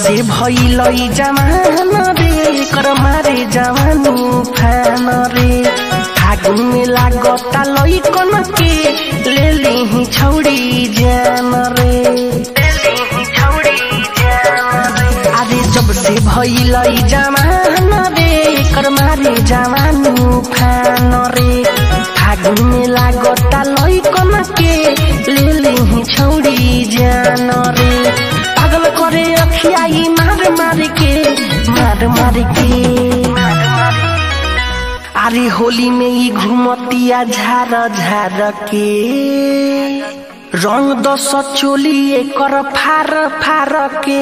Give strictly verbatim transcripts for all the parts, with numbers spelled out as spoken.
से भइल ई जमान रे कर मारे जवानी फान रे फागुन में लागता लइकन के ले ली छौड़ी जान रे अरे जब से भइल ई जमान रे कर मारे जवानी फान रे फागुन में लागता लइकन के ले ली छौड़ी जान रे पागल करे अखियाई मार मार के मार मार के अरे होली में ही घूमतिया झार झार के रंग दस चोली एकर फार फार के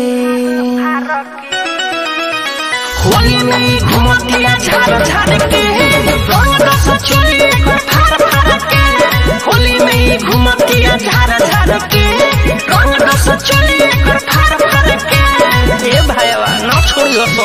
होली में ही घूमतिया झार झार के रंग दस चोली एकर फार फार के होली में ही घूमतिया झार झार के रंग दस चोली एकर फार फार के ए भाईवा ना छोड़ियो तो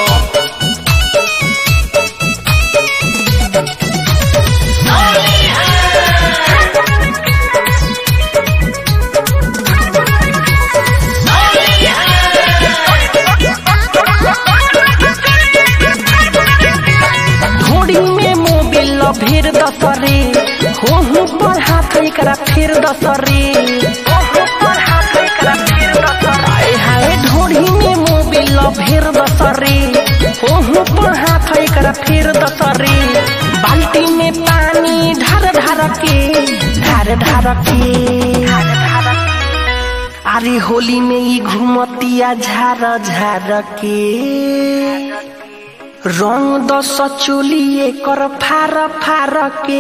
फिर दसरे हो हो पर हाथ एकरा फिर दसरे हो हो पर हाथ एकरा फिर दसरे हाय ढोड़ी में मोबिल फिर दसरे हो हो पर हाथ एकरा फिर दसरे बाल्टी में पानी ढार ढार के ढार ढार के अरे होली में ही घूमतिया झार झार के रंग दस चोली एकर फार फार के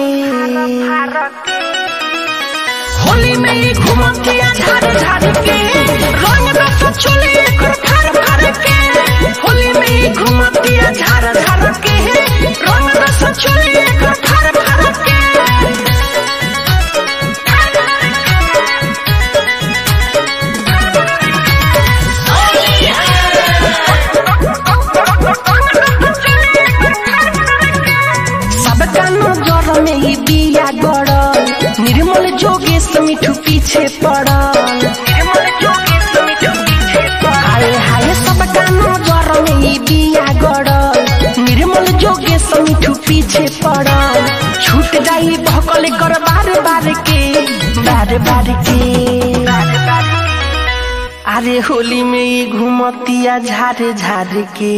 होली में ही घूमतिया झार झार के रंग दस चोली एकर फार फार के होली में ही घूमतिया झार झार के रंग दस चोली एकर फार फार के नजर में ही बिया गड़ल निर्मल जोगेश मिठू पीछे पड़ल हाय हाय सबका नजर में ही बिया गड़ल निर्मल जोगेश मिठू पीछे पड़ल छूट जाई भकल कर बार बार के बार बार के अरे होली में ही घूमतिया झारे झारे के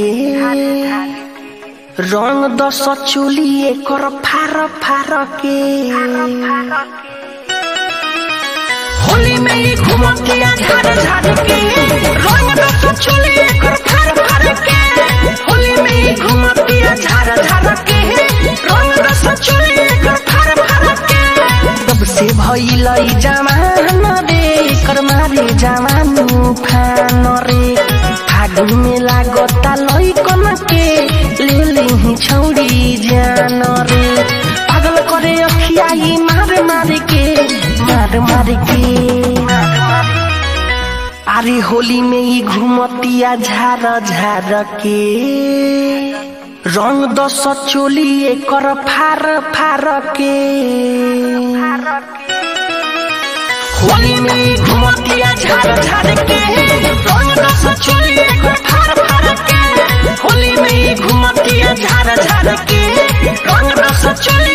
रंग दस चोली एकर फार फार के होली में ही घूमतिया झार झार के रंग दस चोली एकर फार फार के होली में ही घूमतिया झार झार के रंग दस चोली एकर फार फार के तब से भइल ई जवान रे कर मारे जवान फान रे फागुन में लागता लइकन के ले ली छौड़ी जान रे पागल करे अखियाई मार मार के मार मार के अरे होली में ही घूमतिया झार झार के रंग दस चोली एकर फार फार के होली में ही घूमतिया झार झार के रंग दस चोली एकर फार फार के होली में ही घूमतिया झार झार के रंग दस चोली